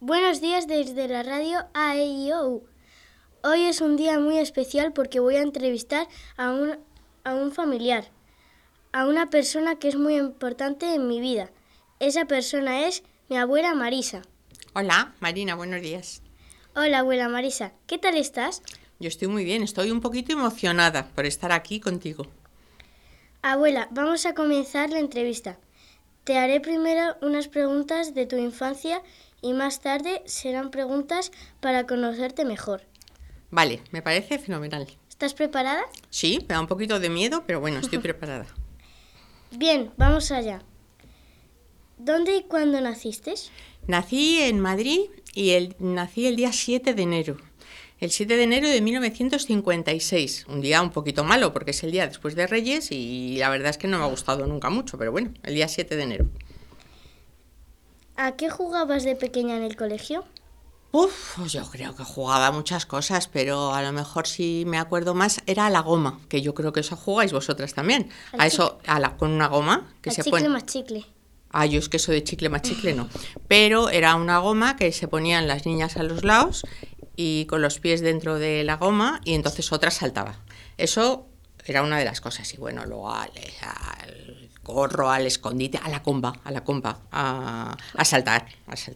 Buenos días desde la radio AEIO. Hoy es un día muy especial porque voy a entrevistar a un familiar, a una persona que es muy importante en mi vida. Esa persona es mi abuela Marisa. Hola, Marina, buenos días. Hola, abuela Marisa, ¿qué tal estás? Yo estoy muy bien, estoy un poquito emocionada por estar aquí contigo. Abuela, vamos a comenzar la entrevista. Te haré primero unas preguntas de tu infancia y más tarde serán preguntas para conocerte mejor. Vale, me parece fenomenal. ¿Estás preparada? Sí, me da un poquito de miedo, pero bueno, estoy preparada. Bien, vamos allá. ¿Dónde y cuándo naciste? Nací en Madrid y nací el día 7 de enero. El 7 de enero de 1956. Un día un poquito malo porque es el día después de Reyes y la verdad es que no me ha gustado nunca mucho, pero bueno, el día 7 de enero. ¿A qué jugabas de pequeña en el colegio? Pues yo creo que jugaba muchas cosas, pero a lo mejor si me acuerdo más era a la goma, que yo creo que eso jugáis vosotras también. Con una goma que Al se chicle pone. más chicle. Yo es que eso de chicle más chicle no. Pero era una goma que se ponían las niñas a los lados y con los pies dentro de la goma y entonces otra saltaba. Eso era una de las cosas. Y bueno, luego al gorro, al escondite, a la comba, a saltar.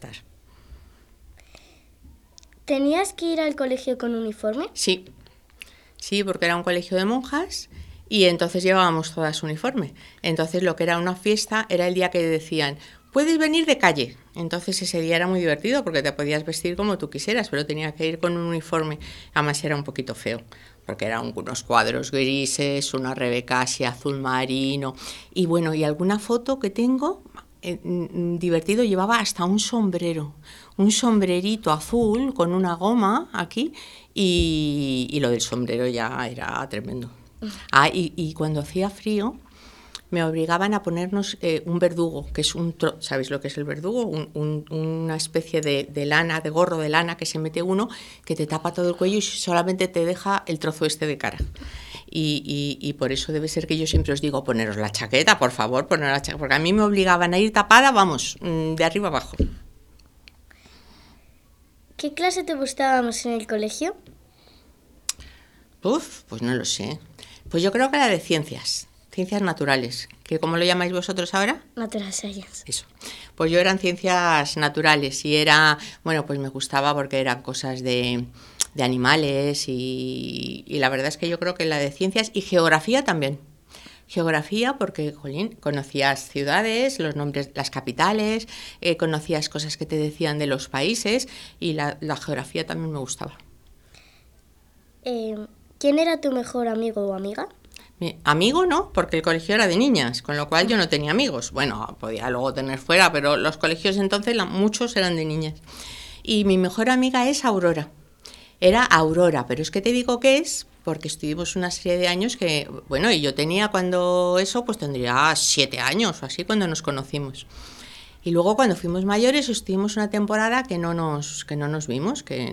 ¿Tenías que ir al colegio con uniforme? Sí, porque era un colegio de monjas y entonces llevábamos todas uniforme. Entonces lo que era una fiesta era el día que decían, puedes venir de calle. Entonces ese día era muy divertido porque te podías vestir como tú quisieras, pero tenía que ir con un uniforme. Además era un poquito feo, porque eran unos cuadros grises, una Rebeca así azul marino. Y bueno, y alguna foto que tengo divertido, llevaba hasta un sombrerito azul con una goma aquí y lo del sombrero ya era tremendo. Y cuando hacía frío me obligaban a ponernos un verdugo, que es ¿sabéis lo que es el verdugo? Una especie de lana, de gorro de lana que se mete uno, que te tapa todo el cuello y solamente te deja el trozo este de cara. Y por eso debe ser que yo siempre os digo, poneros la chaqueta, por favor, poneros la chaqueta, porque a mí me obligaban a ir tapada, vamos, de arriba abajo. ¿Qué clase te gustaba más en el colegio? Pues no lo sé. Pues yo creo que la de ciencias naturales, que ¿cómo lo llamáis vosotros ahora? Natural Science. Eso. Pues yo eran ciencias naturales y pues me gustaba porque eran cosas de animales y la verdad es que yo creo que la de ciencias y geografía también. Geografía porque, jolín, conocías ciudades, los nombres, las capitales, conocías cosas que te decían de los países y la geografía también me gustaba. ¿Quién era tu mejor amigo o amiga? Amigo no, porque el colegio era de niñas, con lo cual yo no tenía amigos. Bueno, podía luego tener fuera, pero los colegios entonces muchos eran de niñas. Y mi mejor amiga es Aurora. Era Aurora, pero es que te digo que es porque estuvimos una serie de años que, bueno, y yo tenía pues tendría 7 años o así cuando nos conocimos. Y luego cuando fuimos mayores estuvimos una temporada que no nos vimos, que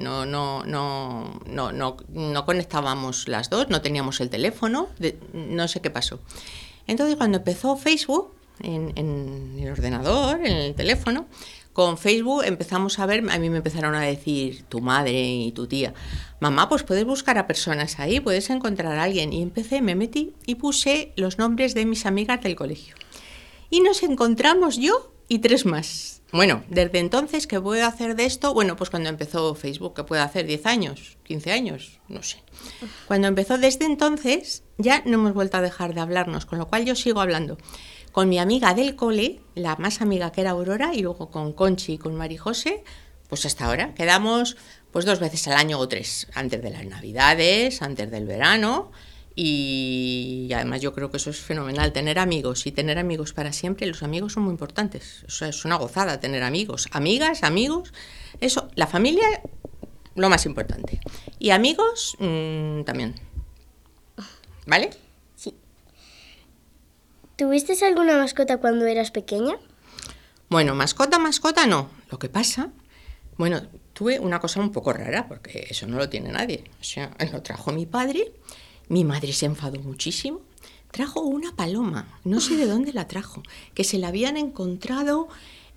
no conectábamos las dos, no teníamos el teléfono, no sé qué pasó. Entonces cuando empezó Facebook, en el ordenador, en el teléfono, con Facebook empezamos a ver, a mí me empezaron a decir tu madre y tu tía, mamá, pues puedes buscar a personas ahí, puedes encontrar a alguien. Y me metí y puse los nombres de mis amigas del colegio. Y nos encontramos yo y 3 más. Bueno, desde entonces, ¿qué puedo hacer de esto? Bueno, pues cuando empezó Facebook, ¿qué puedo hacer? ¿10 años? ¿15 años? No sé. Cuando empezó desde entonces, ya no hemos vuelto a dejar de hablarnos, con lo cual yo sigo hablando con mi amiga del cole, la más amiga que era Aurora, y luego con Conchi y con Marijose, pues hasta ahora. Quedamos pues 2 veces al año o 3, antes de las Navidades, antes del verano. Y además yo creo que eso es fenomenal, tener amigos y tener amigos para siempre. Los amigos son muy importantes, o sea, es una gozada tener amigos, amigas, amigos, eso, la familia, lo más importante, y amigos también, ¿vale? Sí. ¿Tuviste alguna mascota cuando eras pequeña? Bueno, mascota no, lo que pasa, bueno, tuve una cosa un poco rara, porque eso no lo tiene nadie, o sea, lo trajo mi padre. Mi madre se enfadó muchísimo. Trajo una paloma, no sé de dónde la trajo, que se la habían encontrado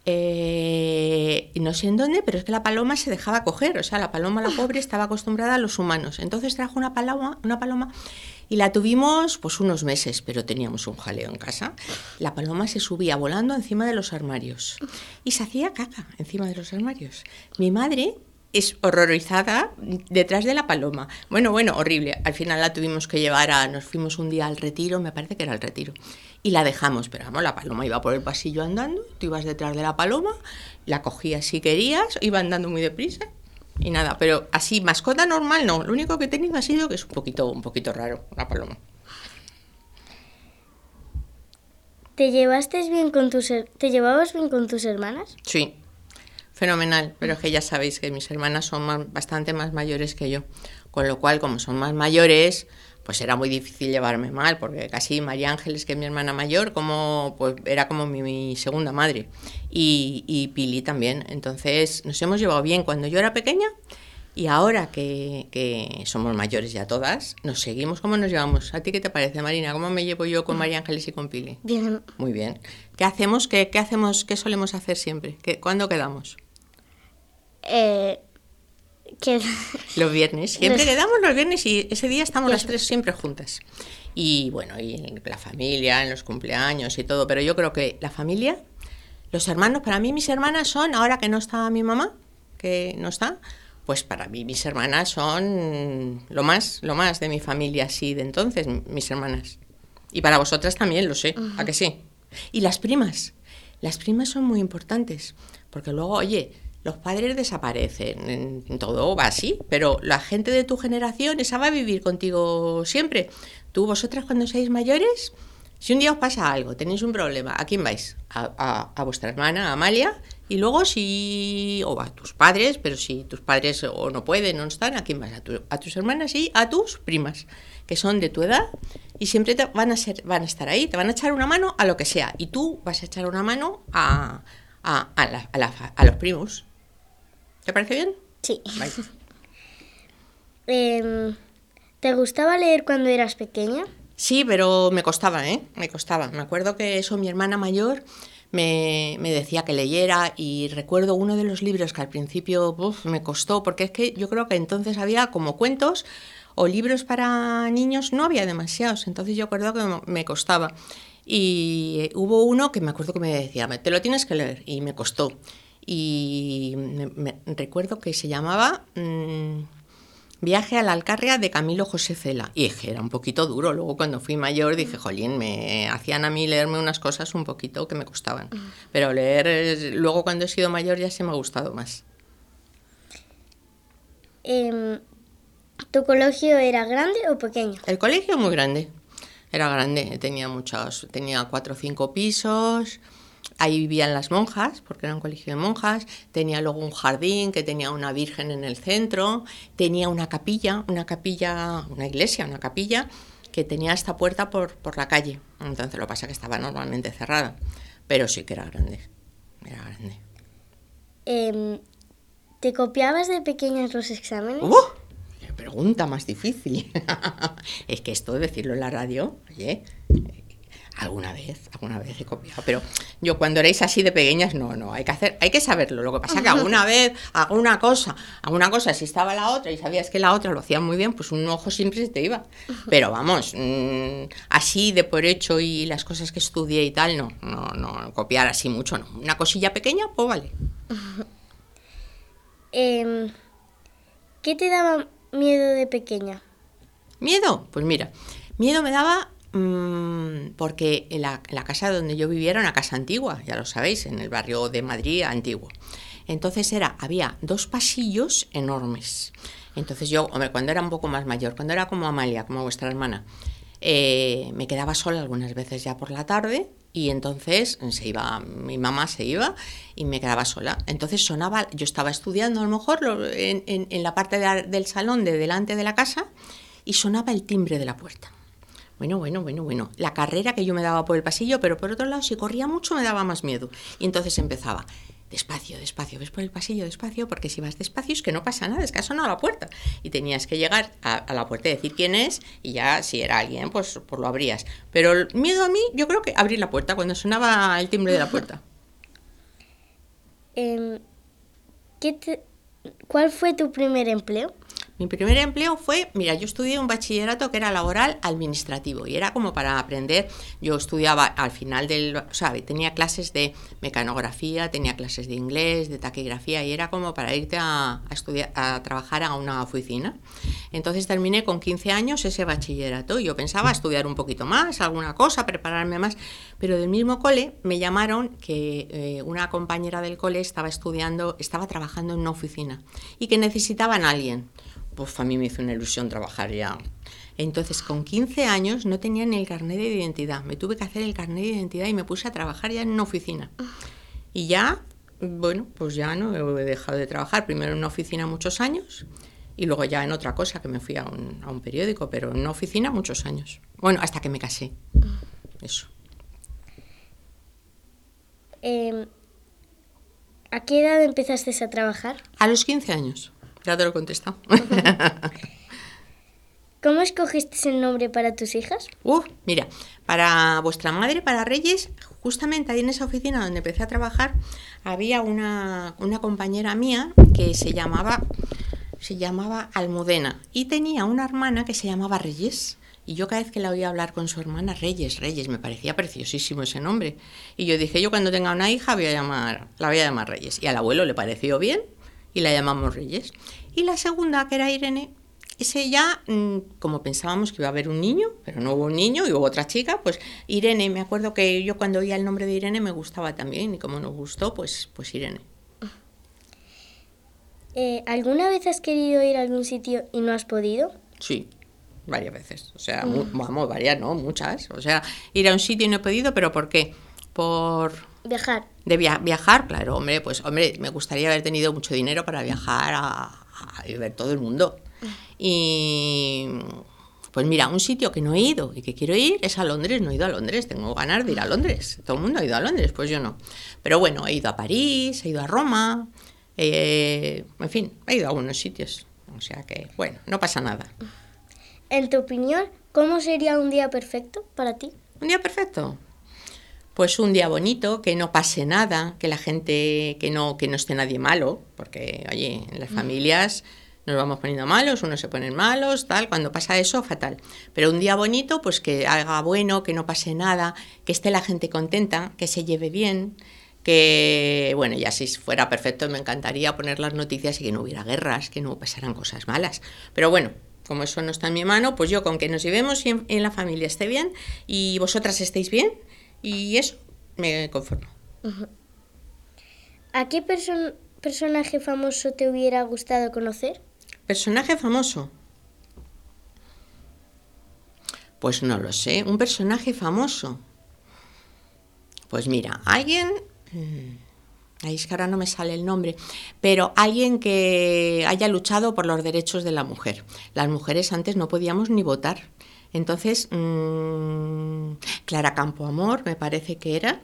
No sé en dónde, pero es que la paloma se dejaba coger. O sea, la paloma, la pobre, estaba acostumbrada a los humanos. Entonces trajo una paloma y la tuvimos pues unos meses, pero teníamos un jaleo en casa. La paloma se subía volando encima de los armarios y se hacía caca encima de los armarios. Mi madre es horrorizada detrás de la paloma. Bueno, horrible. Al final la tuvimos que llevar nos fuimos un día al retiro, me parece que era el retiro, y la dejamos, pero vamos, la paloma iba por el pasillo andando, tú ibas detrás de la paloma, la cogías si querías, iba andando muy deprisa, y nada, pero así, mascota normal no, lo único que he tenido ha sido que es un poquito raro, la paloma. ¿Te llevabas bien con tus hermanas? Sí. Fenomenal, pero es que ya sabéis que mis hermanas son bastante más mayores que yo, con lo cual, como son más mayores, pues era muy difícil llevarme mal, porque casi María Ángeles, que es mi hermana mayor, pues era como mi segunda madre, y Pili también. Entonces nos hemos llevado bien cuando yo era pequeña, y ahora que somos mayores ya todas, nos seguimos como nos llevamos. ¿A ti qué te parece, Marina? ¿Cómo me llevo yo con María Ángeles y con Pili? Bien. Muy bien. ¿Qué hacemos? ¿Qué solemos hacer siempre? ¿Cuándo quedamos? Los viernes. Siempre quedamos los viernes y ese día estamos las tres siempre juntas. Y bueno, y en la familia, en los cumpleaños y todo. Pero yo creo que la familia, los hermanos, para mí mis hermanas son, ahora que no está mi mamá, que no está, pues para mí mis hermanas son lo más de mi familia, así de entonces, mis hermanas. Y para vosotras también, lo sé, ¿a que sí? Y las primas son muy importantes, porque luego, oye, los padres desaparecen, todo va así, pero la gente de tu generación, esa va a vivir contigo siempre. Vosotras cuando seáis mayores, si un día os pasa algo, tenéis un problema, ¿a quién vais? A vuestra hermana, a Amalia, y luego o a tus padres, pero si tus padres o no pueden, no están, ¿a quién vas? A tus hermanas y a tus primas, que son de tu edad, y siempre van a estar ahí, te van a echar una mano a lo que sea, y tú vas a echar una mano a los primos. ¿Te parece bien? Sí. ¿Te gustaba leer cuando eras pequeña? Sí, pero me costaba, Me costaba. Me acuerdo que mi hermana mayor me decía que leyera, y recuerdo uno de los libros que al principio me costó, porque es que yo creo que entonces había como cuentos o libros para niños, no había demasiados, entonces yo recuerdo que me costaba. Y hubo uno que me acuerdo que me decía, te lo tienes que leer, y me costó. Y recuerdo que se llamaba Viaje a la Alcarria de Camilo José Cela, y era un poquito duro. Luego cuando fui mayor dije, jolín, me hacían a mí leerme unas cosas un poquito que me costaban, pero leer luego cuando he sido mayor ya se me ha gustado más. ¿Tu colegio era grande o pequeño? El colegio muy grande, era grande, tenía 4 o 5 pisos. Ahí vivían las monjas, porque era un colegio de monjas. Tenía luego un jardín que tenía una virgen en el centro. Tenía una iglesia, que tenía esta puerta por la calle. Entonces lo que pasa es que estaba normalmente cerrada. Pero sí que era grande. ¿Te copiabas de pequeñas los exámenes? ¡Qué pregunta más difícil! Es que esto de decirlo en la radio, oye... Alguna vez he copiado, pero yo cuando erais así de pequeñas, no, hay que saberlo. Lo que pasa es que alguna vez, alguna cosa, si estaba la otra y sabías que la otra lo hacía muy bien, pues un ojo siempre se te iba. Pero vamos, así de por hecho y las cosas que estudié y tal, no copiar así mucho, no. Una cosilla pequeña, pues vale. ¿Qué te daba miedo de pequeña? ¿Miedo? Pues mira, miedo me daba... porque en la casa donde yo vivía era una casa antigua, ya lo sabéis, en el barrio de Madrid antiguo. Entonces había 2 pasillos enormes. Entonces yo, cuando era un poco más mayor, cuando era como Amalia, como vuestra hermana, me quedaba sola algunas veces ya por la tarde, y entonces mi mamá se iba y me quedaba sola. Entonces sonaba, yo estaba estudiando a lo mejor en la parte del salón de delante de la casa, y sonaba el timbre de la puerta. Bueno. La carrera que yo me daba por el pasillo, pero por otro lado, si corría mucho me daba más miedo. Y entonces empezaba, despacio, ves por el pasillo, despacio, porque si vas despacio es que no pasa nada, es que ha sonado la puerta. Y tenías que llegar a la puerta y decir quién es, y ya si era alguien, pues lo abrías. Pero el miedo a mí, yo creo que abrir la puerta cuando sonaba el timbre de la puerta. em, ¿cuál fue tu primer empleo? Mi primer empleo fue, mira, yo estudié un bachillerato que era laboral administrativo y era como para aprender. Yo estudiaba al final tenía clases de mecanografía, tenía clases de inglés, de taquigrafía y era como para irte a estudiar, a trabajar a una oficina. Entonces terminé con 15 años ese bachillerato y yo pensaba estudiar un poquito más, alguna cosa, prepararme más, pero del mismo cole me llamaron que una compañera del cole estaba trabajando en una oficina y que necesitaban a alguien. Pues a mí me hizo una ilusión trabajar ya. Entonces, con 15 años no tenía ni el carnet de identidad. Me tuve que hacer el carnet de identidad y me puse a trabajar ya en una oficina. Y ya, bueno, pues ya no he dejado de trabajar. Primero en una oficina muchos años y luego ya en otra cosa, que me fui a un periódico, pero en una oficina muchos años. Bueno, hasta que me casé. Eso. ¿A qué edad empezaste a trabajar? A los 15 años. Ya te lo he contestado. ¿Cómo escogiste el nombre para tus hijas? Mira, para vuestra madre, para Reyes, justamente ahí en esa oficina donde empecé a trabajar, había una compañera mía que se llamaba Almudena y tenía una hermana que se llamaba Reyes. Y yo cada vez que la oía hablar con su hermana, Reyes, me parecía preciosísimo ese nombre. Y yo dije, yo cuando tenga una hija la voy a llamar Reyes. Y al abuelo le pareció bien y la llamamos Reyes. Y la segunda, que era Irene, ese ya, como pensábamos que iba a haber un niño, pero no hubo un niño y hubo otra chica, pues Irene, me acuerdo que yo cuando oía el nombre de Irene me gustaba también y como nos gustó, pues Irene. ¿Alguna vez has querido ir a algún sitio y no has podido? Sí, varias veces. O sea, varias, no, muchas. O sea, ir a un sitio y no he podido, ¿pero por qué? Por... Viajar. De viajar, claro, hombre, me gustaría haber tenido mucho dinero para viajar a ver todo el mundo. Y pues mira, un sitio que no he ido y que quiero ir es a Londres. No he ido a Londres, tengo ganas de ir a Londres. Todo el mundo ha ido a Londres, pues yo no. Pero bueno, he ido a París, he ido a Roma, en fin, he ido a algunos sitios. O sea que, bueno, no pasa nada. En tu opinión, ¿cómo sería un día perfecto para ti? ¿Un día perfecto? Pues un día bonito, que no pase nada, que la gente, que no esté nadie malo, porque, oye, en las familias nos vamos poniendo malos, unos se ponen malos, tal, cuando pasa eso, fatal. Pero un día bonito, pues que haga bueno, que no pase nada, que esté la gente contenta, que se lleve bien, que, bueno, ya si fuera perfecto me encantaría poner las noticias y que no hubiera guerras, que no pasaran cosas malas. Pero bueno, como eso no está en mi mano, pues yo con que nos llevemos y en la familia esté bien y vosotras estéis bien, y eso me conformo. ¿A qué personaje famoso te hubiera gustado conocer? ¿Personaje famoso? Pues no lo sé. ¿Un personaje famoso? Pues mira, alguien... Ahí es que ahora no me sale el nombre, pero alguien que haya luchado por los derechos de la mujer. Las mujeres antes no podíamos ni votar. Entonces, Clara Campoamor, me parece que era,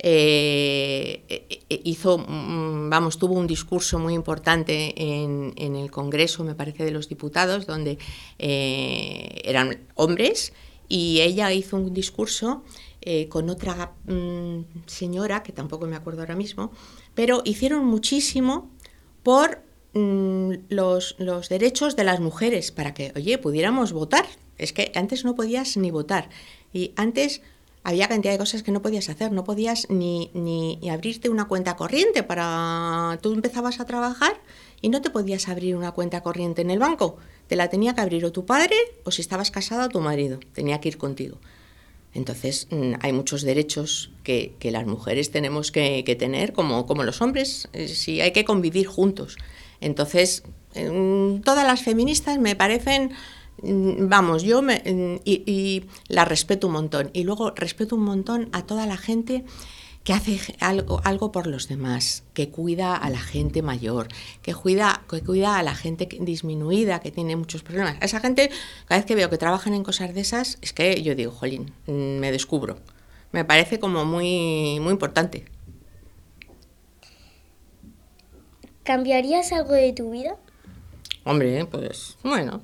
tuvo un discurso muy importante en el Congreso, me parece, de los Diputados, donde eran hombres, y ella hizo un discurso con otra señora, que tampoco me acuerdo ahora mismo, pero hicieron muchísimo por los derechos de las mujeres, para que, oye, pudiéramos votar. Es que antes no podías ni votar, y antes había cantidad de cosas que no podías hacer, no podías ni abrirte una cuenta corriente tú empezabas a trabajar y no te podías abrir una cuenta corriente en el banco, te la tenía que abrir o tu padre, o si estabas casada, tu marido, tenía que ir contigo. Entonces hay muchos derechos que las mujeres tenemos que tener como los hombres, si hay que convivir juntos. Entonces todas las feministas me parecen... Vamos, y la respeto un montón. Y luego respeto un montón a toda la gente que hace algo por los demás, que cuida a la gente mayor, que cuida a la gente disminuida, que tiene muchos problemas. A esa gente, cada vez que veo que trabajan en cosas de esas, es que yo digo, jolín, me descubro. Me parece como muy, muy importante. ¿Cambiarías algo de tu vida? Hombre, pues, bueno...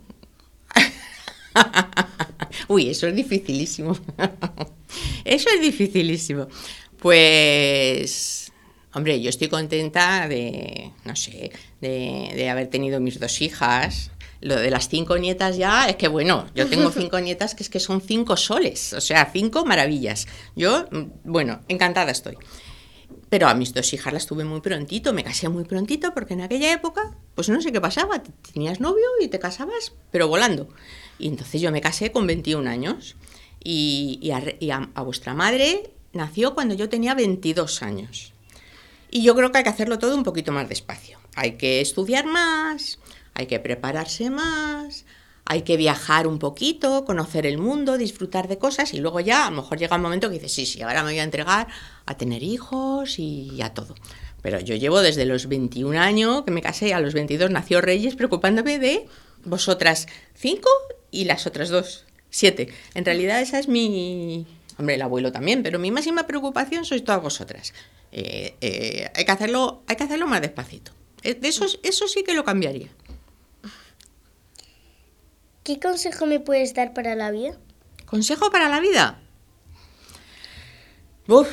Uy, eso es dificilísimo. Eso es dificilísimo. Pues, Hombre, yo estoy contenta de, no sé, de haber tenido mis 2 hijas. Lo de las 5 nietas ya, es que bueno, yo tengo 5 nietas que es que son 5 soles, o sea, 5 maravillas. Yo, bueno, encantada estoy. Pero a mis 2 hijas las tuve muy prontito, me casé muy prontito, porque en aquella época, pues no sé qué pasaba, tenías novio y te casabas, pero volando. Y entonces yo me casé con 21 años y a vuestra madre nació cuando yo tenía 22 años. Y yo creo que hay que hacerlo todo un poquito más despacio. Hay que estudiar más, hay que prepararse más, hay que viajar un poquito, conocer el mundo, disfrutar de cosas y luego ya a lo mejor llega un momento que dices, sí, ahora me voy a entregar a tener hijos y a todo. Pero yo llevo desde los 21 años, que me casé, a los 22 nació Reyes, preocupándome de vosotras 5 y las otras 2, 7. En realidad esa es mi... Hombre, el abuelo también, pero mi máxima preocupación sois todas vosotras. Hay que hacerlo más despacito. Eso sí que lo cambiaría. ¿Qué consejo me puedes dar para la vida? ¿Consejo para la vida? Uf.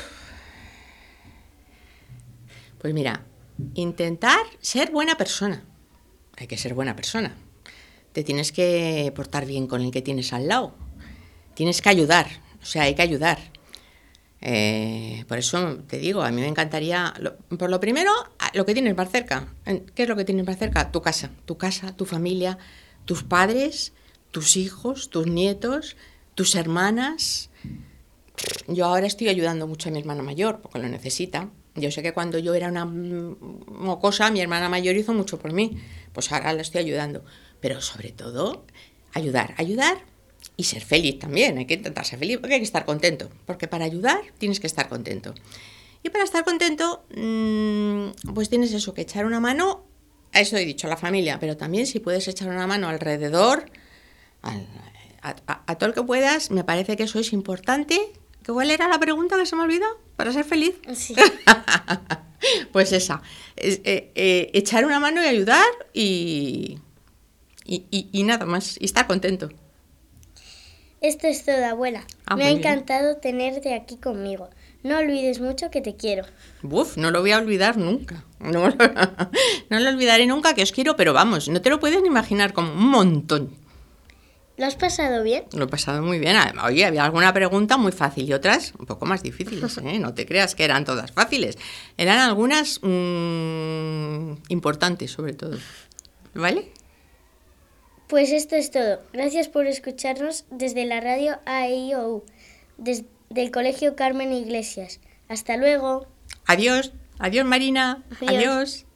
Pues mira, intentar ser buena persona. Hay que ser buena persona. Te tienes que portar bien con el que tienes al lado. Tienes que ayudar, o sea, hay que ayudar. Por eso te digo, a mí me encantaría, por lo primero, lo que tienes más cerca. ¿Qué es lo que tienes más cerca? Tu casa, tu familia, tus padres, tus hijos, tus nietos, tus hermanas. Yo ahora estoy ayudando mucho a mi hermana mayor, porque lo necesita. Yo sé que cuando yo era una mocosa, mi hermana mayor hizo mucho por mí. Pues ahora la estoy ayudando. Pero sobre todo, ayudar y ser feliz también. Hay que intentar ser feliz porque hay que estar contento. Porque para ayudar tienes que estar contento. Y para estar contento, pues tienes eso, que echar una mano, a eso he dicho, a la familia, pero también si puedes echar una mano alrededor, a todo el que puedas, me parece que eso es importante. ¿Cuál era la pregunta que se me olvidó? ¿Para ser feliz? Sí. Pues esa, echar una mano y ayudar y nada más, y estar contento. Esto es todo, abuela. Me ha Muy bien. encantado tenerte aquí conmigo. No olvides mucho que te quiero. Uf, no lo voy a olvidar nunca. No lo olvidaré nunca, que os quiero, pero vamos, no te lo puedes ni imaginar, como un montón. ¿Lo has pasado bien? Lo he pasado muy bien. Oye, había alguna pregunta muy fácil y otras un poco más difíciles, ¿eh? No te creas que eran todas fáciles. Eran algunas importantes, sobre todo. ¿Vale? Pues esto es todo. Gracias por escucharnos desde la radio AEIOU, desde el Colegio Carmen Iglesias. Hasta luego. Adiós. Adiós, Marina. Adiós. Adiós.